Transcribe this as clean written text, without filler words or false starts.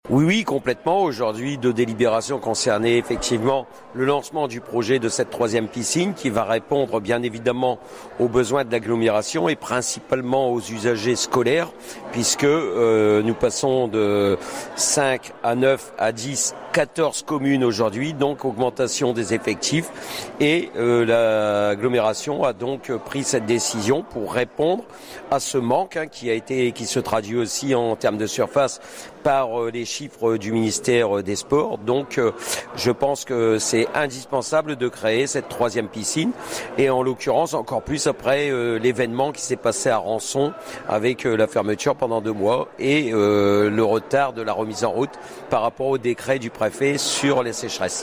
Oui, complètement. Aujourd'hui, deux délibérations concernaient effectivement le lancement du projet de cette troisième piscine qui va répondre bien évidemment aux besoins de l'agglomération et principalement aux usagers scolaires puisque nous passons de 5 à 9 à 10, 14 communes aujourd'hui, donc augmentation des effectifs et l'agglomération a donc pris cette décision pour répondre à ce manque qui se traduit aussi en termes de surface par les chiffres du ministère des Sports. Donc je pense que c'est indispensable de créer cette troisième piscine et en l'occurrence encore plus après l'événement qui s'est passé à Rançon avec la fermeture pendant 2 mois et le retard de la remise en route par rapport au décret du préfet sur les sécheresses.